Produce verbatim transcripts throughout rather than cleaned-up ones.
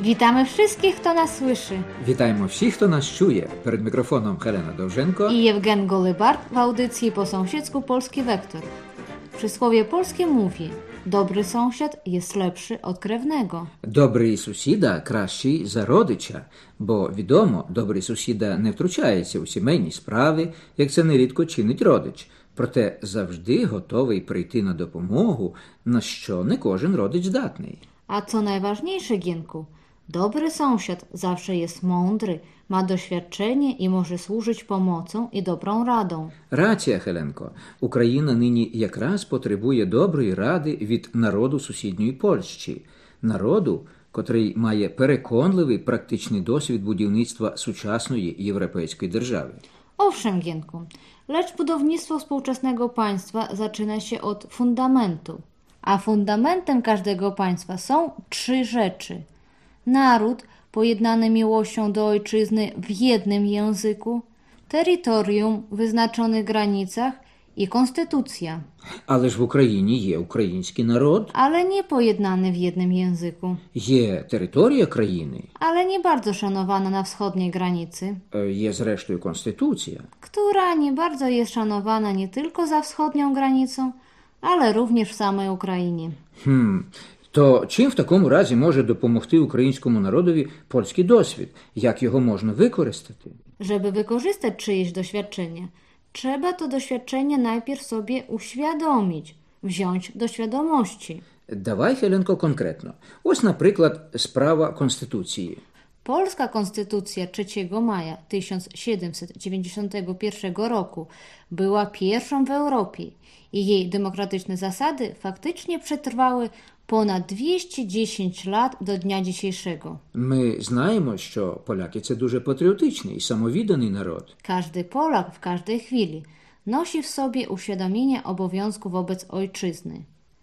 Witamy wszystkich, kto nas słyszy. Wітаємо всіх, хто нас чує. Перед мікрофоном Helena Довженко I Jewgen Golybart w audycji po sąsiedzku Polski Wektor. Przysłowie polskie mówi: dobry sąsiad jest lepszy od krewnego. Добрий сусіда кращий за родича, бо, відомо, добрий сусіда не втручається у сімейні справи, як це нерідко чинить родич, проте завжди готовий прийти на допомогу, на що не кожен родич здатний. A co najważniejsze, Gienku, dobry sąsiad zawsze jest mądry, ma doświadczenie i może służyć pomocą i dobrą radą. Рація, Хеленко. Україна нині якраз потребує доброї ради від народу сусідньої Польщі. Народу, котрий має переконливий практичний досвід будівництва сучасної європейської держави. Owszem, Gienku, lecz budownictwo współczesnego państwa zaczyna się od fundamentu. A fundamentem każdego państwa są trzy rzeczy. Naród pojednany miłością do ojczyzny w jednym języku, terytorium w wyznaczonych granicach i konstytucja. Але ж в Україні є український народ, Ale nie pojednany w jednym języku. є територія країни, Ale nie bardzo szanowana na wschodniej granicy, е, є зрештою Конституція. która nie bardzo jest szanowana nie tylko za wschodnią granicą, ale również w samej Ukrainie. Хм. То чим в такому разі може допомогти українському народові польський досвід? Як його можна використати? Żeby wykorzystać czyjeś doświadczenie, trzeba to doświadczenie najpierw sobie uświadomić, wziąć do świadomości. Давай, Хеленко, конкретно. Ось, наприклад, справа Конституції. Polska Konstytucja trzeciego maja tysiąc siedemset dziewięćdziesiątego pierwszego roku była pierwszą w Europie i jej demokratyczne zasady faktycznie przetrwały ponad dwieście dziesięć lat do dnia dzisiejszego. Ми знаємо, що поляки – це дуже патріотичний і самовідданий народ. Każdy Polak w każdej chwili nosi w sobie uświadomienie obowiązku wobec ojczyzny.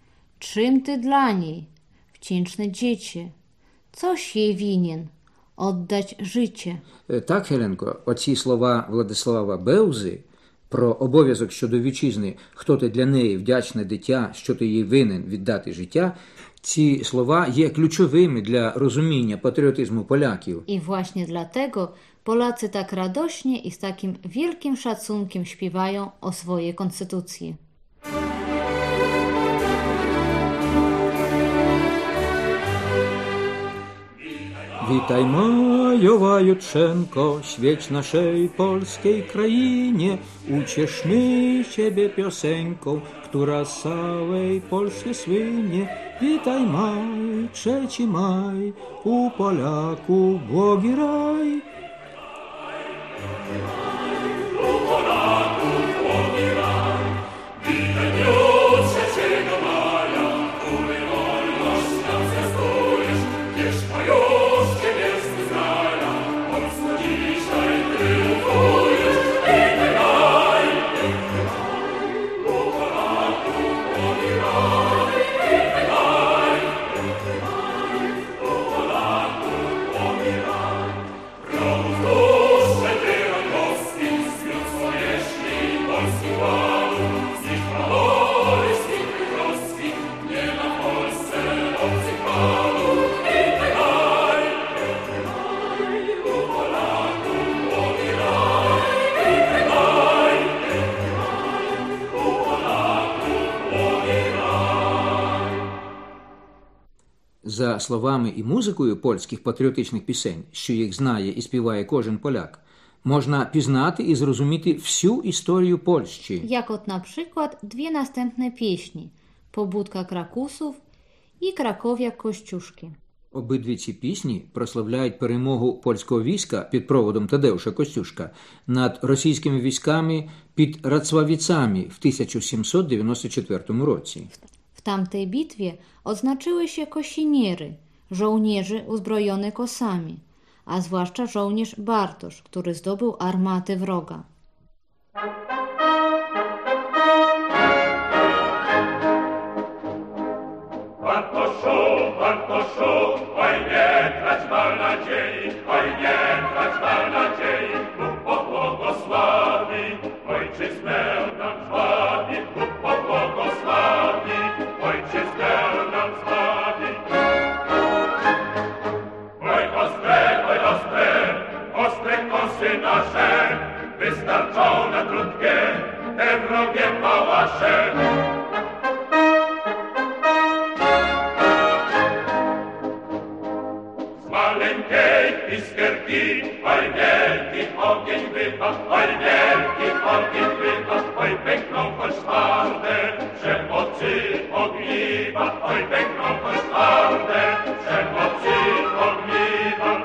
Czym ty dla niej, wdzięczne dziecię, coś jej winien, oddać życie. Так, Хеленко, оці слова Владислава Беузи про обов'язок щодо вітчизни, хто ти для неї вдячне дитя, що ти їй винен віддати життя, ці слова є ключовими для розуміння патріотизму поляків. I właśnie dlatego Polacy tak radośnie i z takim wielkim szacunkiem śpiewają o swojej konstytucji. Witaj Majowa Jutrzenko, świeć naszej polskiej krainie, ucieszmy Ciebie piosenką, która z całej Polski słynie. Witaj maj, trzeci maj, u Polaków błogi raj. За словами і музикою польських патріотичних пісень, що їх знає і співає кожен поляк, можна пізнати і зрозуміти всю історію Польщі. Jak ot na przykład dwie następne pieśni: Pobudka Krakusów i Krakowia Kościuszki. Обидві ці пісні прославляють перемогу польського війська під проводом Тадеуша Костюшка над російськими військами під Рацławicami w tysiąc siedemset dziewięćdziesiątym czwartym році. W tamtej bitwie odznaczyły się kosiniery, żołnierzy uzbrojone kosami, a zwłaszcza żołnierz Bartosz, który zdobył armatę wroga. Bartoszu, Bartoszu, oj nie trać mal nadziei, oj nie trać mal nadziei, Bóg pobłogosławi, ojczyznę nam zbawi, Bóg pobłogosławi, ojczyznę nam zbawi. kosy nasze wystarczą na krótkie te wrogie pałasze. Z maleńkiej iskierki, oj wielki ogień wypadł, oj wielki ogień wypadł, oj pękną choć twarde, przemocy ogniwa, oj pękną choć twarde, przemocy ogniwa.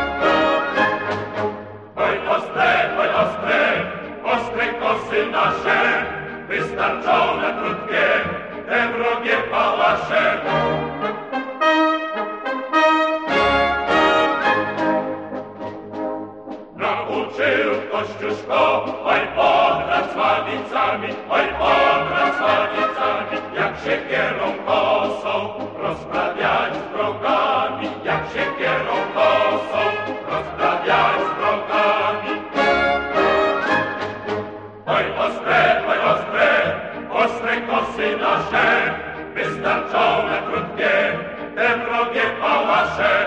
Oj ostre, oj ostre, ostre kosy nasze wystarczą na krótkie te wrogie pałasze. Nauczył Kościuszko, oj podrad z ładnicami, oj podrad z ładnicami, jak się kierą kosą, rozprawiać z wrogami, jak się kierą kosą, rozprawiać z wrogami. Oj ostre, oj ostre, ostre kosy nasze wystarczą na krótkie te wrogie pałasze.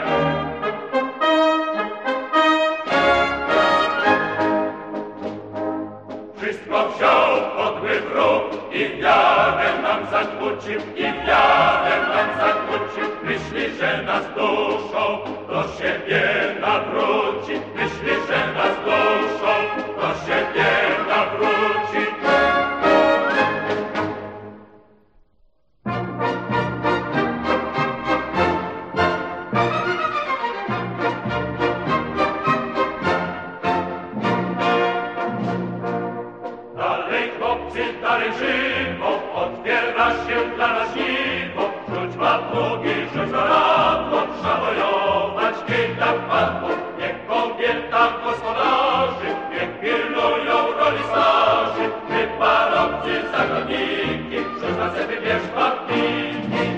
Wszystko wziął podły wróg i wiarę nam zakłócił, i wiarę nam zakłócił. Myśli, że nas duszą do siebie nawróci, myśli, że nas duszą do siebie nawróci. Dalej żywo, otwiera się dla nas niebo, rzuć papugi, rzuć zaradło, trzeba bojować, kiedy wpadło. Niech kobieta gospodarzy, niech pilnują roli starzy, my parobcy, zagodniki, rzuć na sobie wierz płatniki.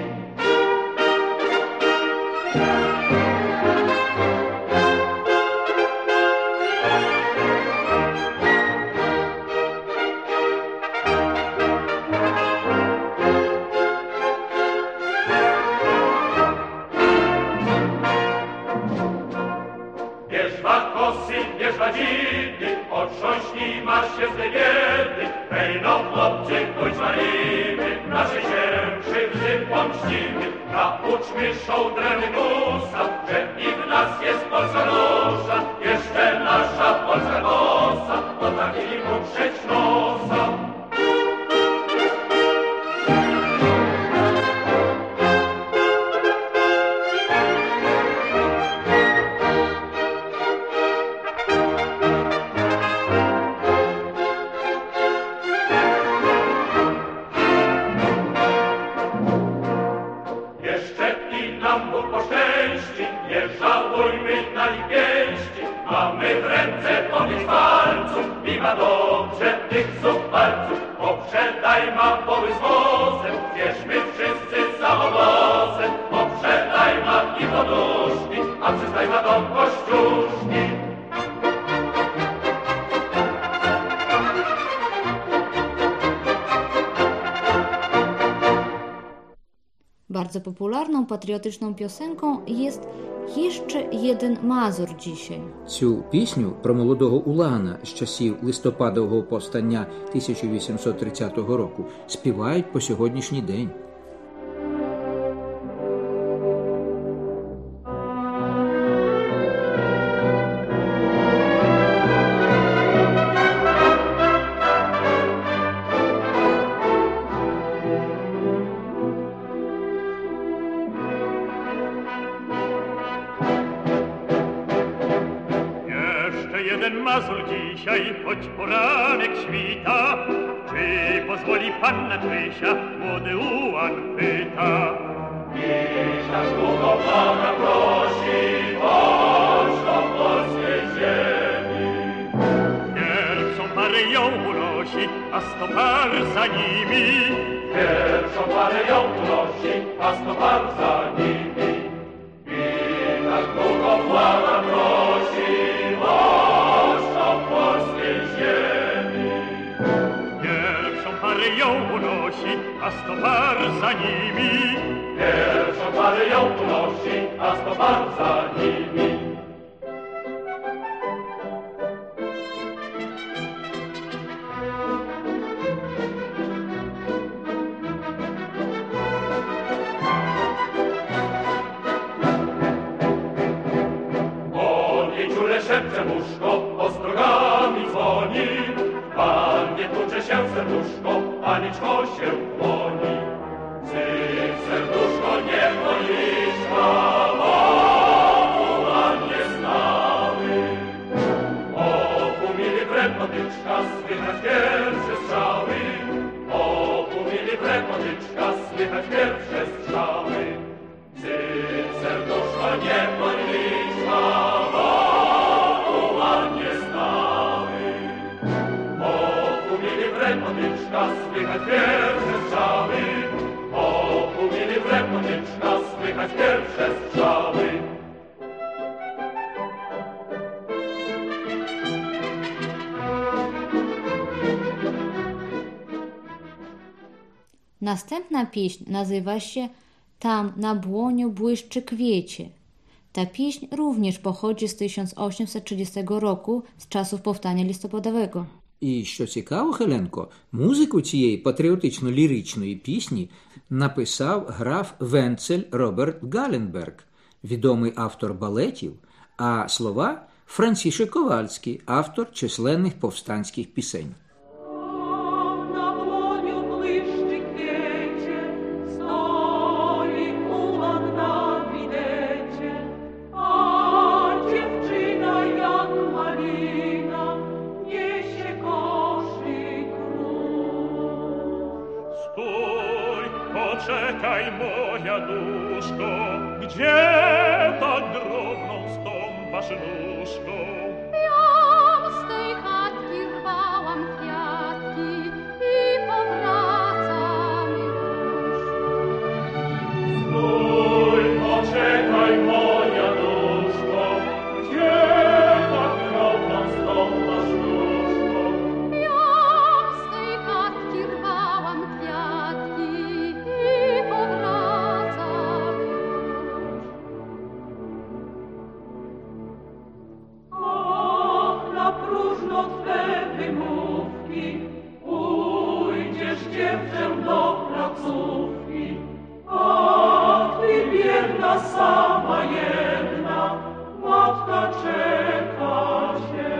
Dziki, otrząśnij masz się z tej biedy, hejno chłopcy, pójdź marimy, naszej się krzywdy pomścimy. Nauczmy szołdremy gusa, że i w nas jest Polska dusza, jeszcze nasza Polska kosa, potrafili uprzeć nosa. Mamy w ręce powiedz palców, miła dobrze tych zuchwalców. Poprzedaj ma poły z wozem, wierzmy wszyscy za obozem. Poprzedaj ma i poduszki, a przystaj ma do kościuszki. Bardzo popularną patriotyczną piosenką jest «Jeszcze jeden Mazur dzisiaj». Цю пісню про молодого Улана з часів листопадового повстання тисяча вісімсот тридцятого року співають по сьогоднішній день. Jeden Mazur dzisiaj, choć poranek świta, czy pozwoli panna Krysia, młody Ułan pyta. Dziś nas długo Pana prosi, chodź do polskiej ziemi. Pierwszą parę ją unosi, a sto par za nimi. Pierwszą parę ją unosi, a sto par za nimi. I tak długo Pana prosi, ją unosi, a sto par za nimi. Pierwszą parę ją unosi, a sto par za nimi. serduszko ostrogami dzwoni. Pannie tucze się serduszko, paniczko się kłoni. Cyk, serduszko, nie policzka, wołanie znały. Oku mili wrednotyczka, słychać pierwsze strzały. Oku mili wrednotyczka, słychać pierwsze strzały. Cyk, serduszko, nie policzka, wołanie znały. Oku mili wrednotyczka, słychać pierwsze strzały. Oku mili wrednotyczka, słychać pierwsze strzały. Następna pieśń nazywa się Tam na błoniu błyszczy kwiecie. Ta pieśń również pochodzi z tysiąc osiemset trzydziestego roku, z czasów powstania listopadowego. І що цікаво, Хеленко, музику цієї патріотично-ліричної пісні написав граф Венцель Роберт Галенберг, відомий автор балетів, а слова – Францішек Ковальський, автор численних повстанських пісень. Poczekaj, moja duszko, gdzie tak drobną stąpasz nóżką? Jam z tej chatki rwałam kwiatki i powracam już. Stój, poczekaj, moja duszko, gdzie tak drobną stąpasz nóżką? Jam z tej chatki rwałam kwiatki i powracam już. Ach, na próżno twe wymówki, pójdziesz dziewczę do placówki. Ach, ty biedna, sama jedna, matka czeka cię.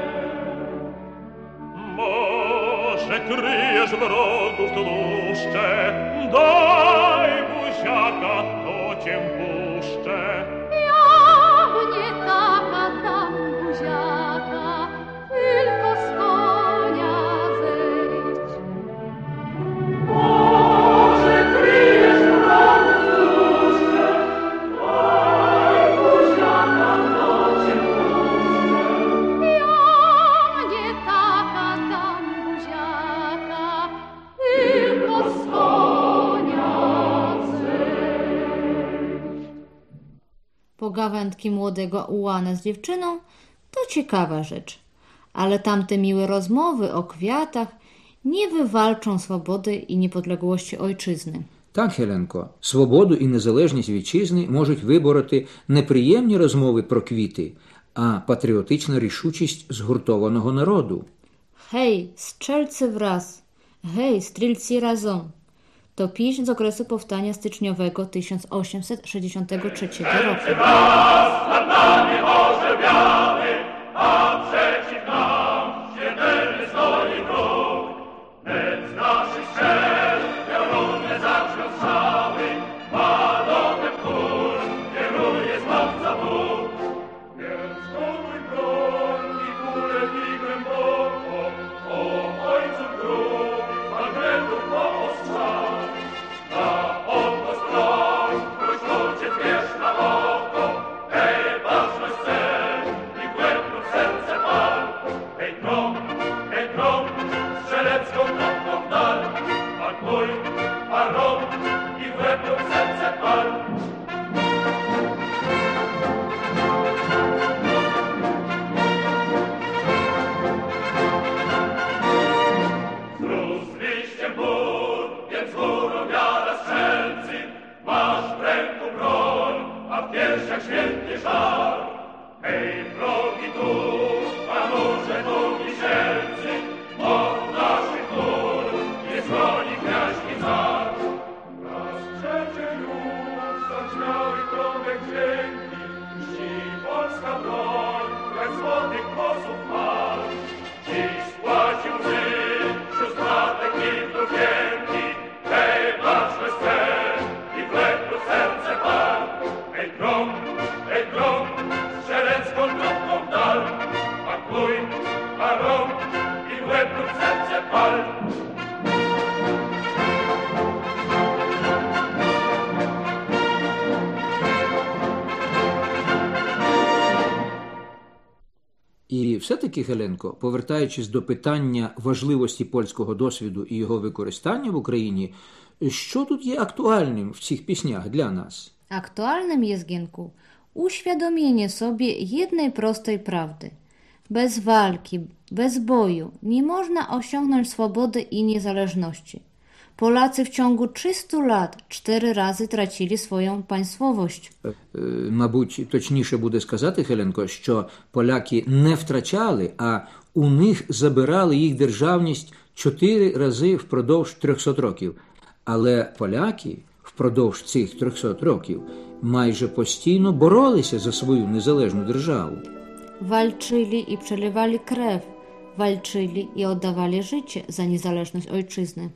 Może kryjesz wrogów tłuszcze, daj buziaka, to cię puszczę. Ja nie taka dam buziaka, tylko z konia zejdź. Może kryjesz wrogów tłuszcze, daj buziaka, to cię puszczę. Ja nie taka dam buziaka, tylko z konia zejdź. Pogawędki młodego ułana z dziewczyną to ciekawa rzecz, ale tamte miłe rozmowy o kwiatach nie wywalczą swobody i niepodległości ojczyzny. Так, Хеленко, свободу і незалежність вітчизни можуть вибороти не приємні розмови про квіти, а патріотична рішучість згуртованого народу. Hej, strzelcy wraz! Hej, strzelcy razem! To pieśń z okresu powstania styczniowego tysiąc osiemset sześćdziesiątego trzeciego roku. Nad nami orzeł biały, a przeciw nam śmiertelny stoi wróg. Lecz z naszych strzel piorunne zabrzmią strzały, balonem chór kieruje zbawca Bóg. Więc gotuj broń i kulę i głęboko, o ojcu grób, bagnetów poostrzał. Na odgłos broń, próś ojciec wiesz na oko, hej, ważność cel i w łeb lub serce pal. Hej, grom, hej, grom, strzelecką kropką w dal, a gnój, a rąk i w łeb lub serce pal. Znów z liściem gór, więc górą wiara strzelcy, masz w ręku broń, a w piersiach święty żar. Hej, wrogi tu, a nurze tu wisielcy, od naszych gór nie schroni kniaźni car. Raz przecie już zaćmiały trąbek dźwięki, czci polska broń, jak złotych І все-таки, Хеленко, повертаючись до питання важливості польського досвіду і його використання в Україні, що тут є актуальним в цих піснях для нас? Aktualnym jest, Gienku, uświadomienie sobie jednej prostej prawdy. Bez walki, bez boju nie można osiągnąć swobody i niezależności. Polacy w ciągu trzystu lat cztery razy tracili swoją państwowość. Е, Мабуть, точніше буде сказати, Хеленко, що поляки не втрачали, а у них забирали їх державність чотири рази впродовж трьохсот років. Але поляки впродовж цих трьохсот років майже постійно боролися за свою незалежну державу. Walczyli i przelewali krew, walczyli i oddawali życie za niezależność ojczyzny.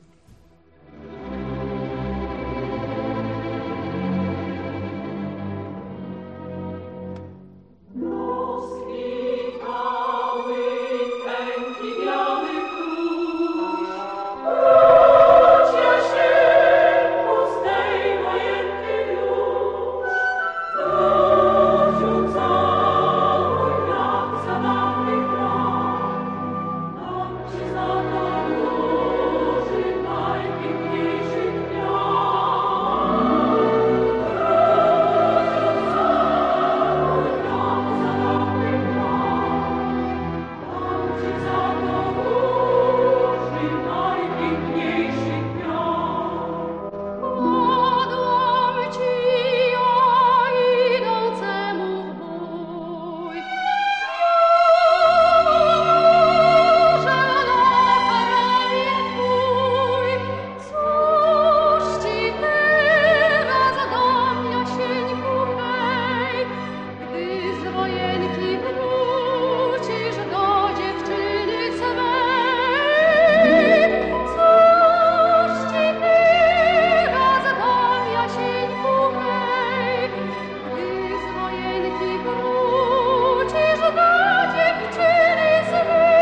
Podłam ci ja idącemu w bój. Że na karabin twój, cóż ci teraz dam, Jasieńku mej, gdy z wojenki wrócisz do dziewczyny swej. Cóż ci teraz dam, Jasieńku mej, gdy z wojenki wrócisz do dziewczyny swej.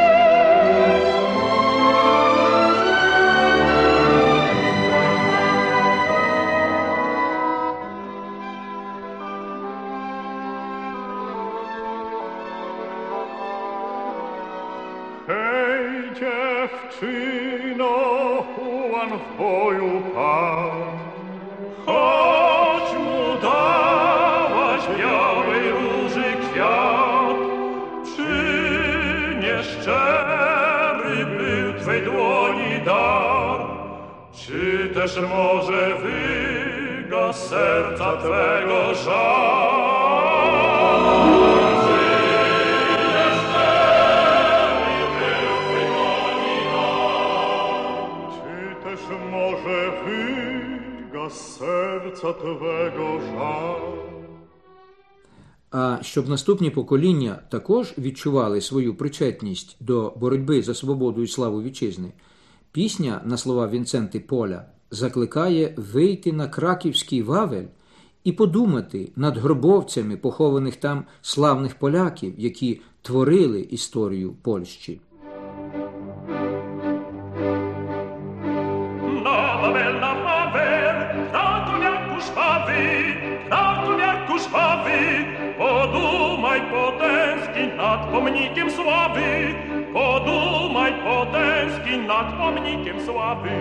Hej, dziewczyno, Juan w boju padł, choć mu dałaś białej róży kwiat, czy nieszczery był twej dłoni dar, czy też może wygasł serca twego żal? Czy też może wygasł serca twego żal? А щоб наступні покоління також відчували свою причетність до боротьби за свободу і славу вітчизни, пісня на слова Вінценти Поля закликає вийти на краківський Вавель і подумати над гробовцями похованих там славних поляків, які творили історію Польщі. Na Wawel, na Wawel, Krakowiaku żwawy, Krakowiaku żwawy, podumaj, potęsknij nad pomnikiem sławy, podumaj, potęsknij nad pomnikiem sławy.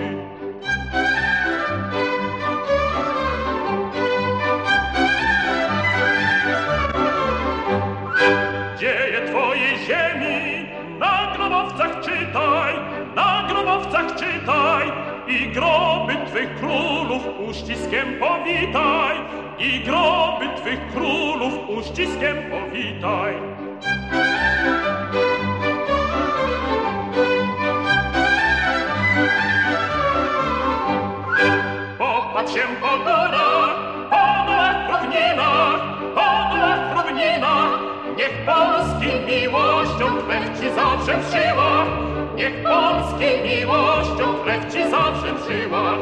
Dzieje twojej ziemi na grobowcach czytaj, na grobowcach czytaj i groby twych królów uściskiem powitaj, i groby twych królów uściskiem powitaj. Popatrz się po górach, po dołach równinach, po dołach równinach, niech Polski miłością krew ci zawsze w żyłach, niech Polski miłością krew ci zawsze w żyłach.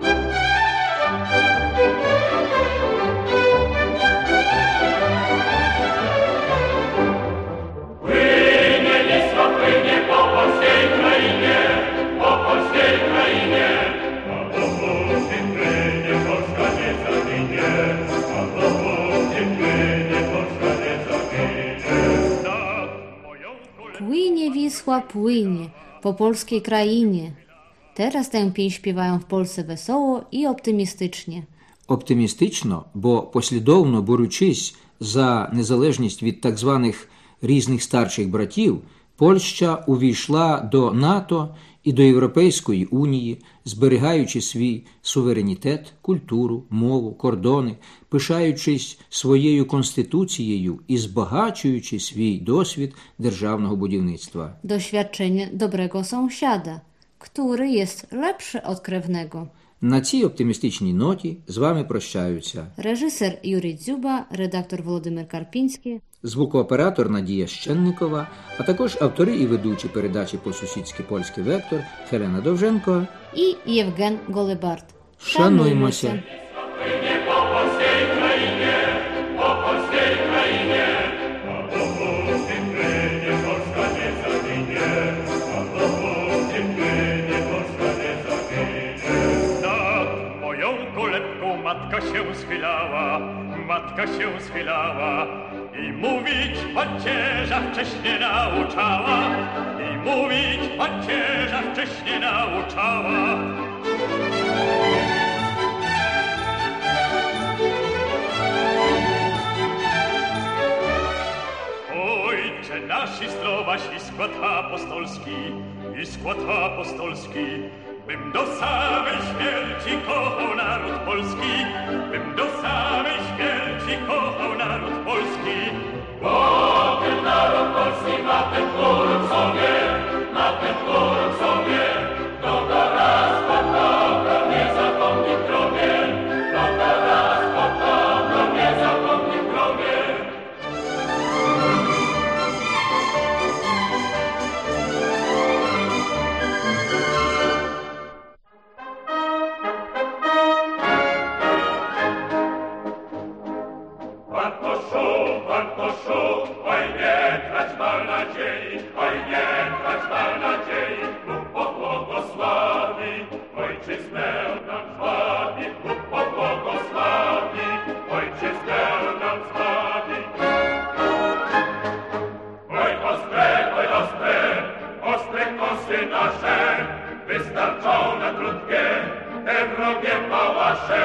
Płynie Wisła, płynie po polskiej krainie, po polskiej krainie, a dopóki płynie Polska nie zaginie, a dopóki płynie Polska nie zaginie. Nad moją Płynie Wisła, płynie po polskiej krainie. Teraz tę pieśń śpiewają w Polsce wesoło i optymistycznie. Оптимістично, бо послідовно борючись за незалежність від так званих різних старших братів, Польща увійшла до НАТО і до Європейської Унії, зберігаючи свій суверенітет, культуру, мову, кордони, пишаючись своєю конституцією і збагачуючи свій досвід державного будівництва. Doświadczenie dobrego sąsiada, który jest lepszy od krewnego. На цій оптимістичній ноті з вами прощаються Reżyser Юрій Дзюба, redaktor Володимир Карпінський. звукооператор Надія Щенникова, а також автори і ведучі передачі «По-сусідськи польський вектор» Хелена Довженко. i Jewgen Golebart. Szanujmy Nad moją kolebką matka się schylała, matka się schylała i mówić pacierza wcześnie nauczała, i mówić pacierza wcześnie nauczała. Ojcze nasz i zdrowaś i skład apostolski, i skład apostolski, bym do samej śmierci kochał naród polski, bym do samej śmierci kochał naród polski. Bo ten naród polski ma ten chór w sobie, ma ten chór w sobie, kto go raz pokochał, nie zapomni w grobie, kto go raz pokochał, nie zapomni w grobie. Bartoszu, Bartoszu, oj nie trać mal nadziei, oj nie trać mal nadziei, Bóg pobłogosławi, ojczyznę nam zbawi, Bóg pobłogosławi, ojczyznę nam zbawi. Oj ostre, oj ostre, ostre kosy nasze, wystarczą na krótkie te wrogie pałasze.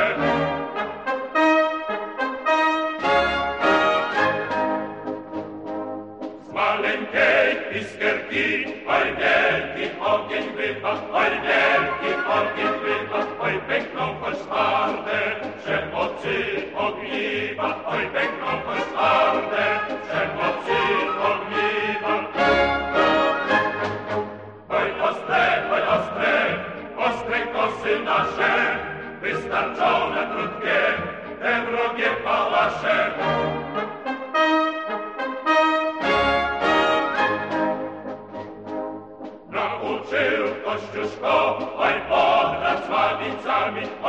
Maleńkiej iskierki, oj wielki ogień wypadł, oj wielki ogień wypadł, oj pękną choć twarde, przemocy ogniwa, oj pękną choć twarde, przemocy ogniwa. Oj ostre, oj ostre, ostre kosy nasze, wystarczą na krótkie te wrogie pałasze. Nauczył Kościuszko, oj pod nad Sławicami,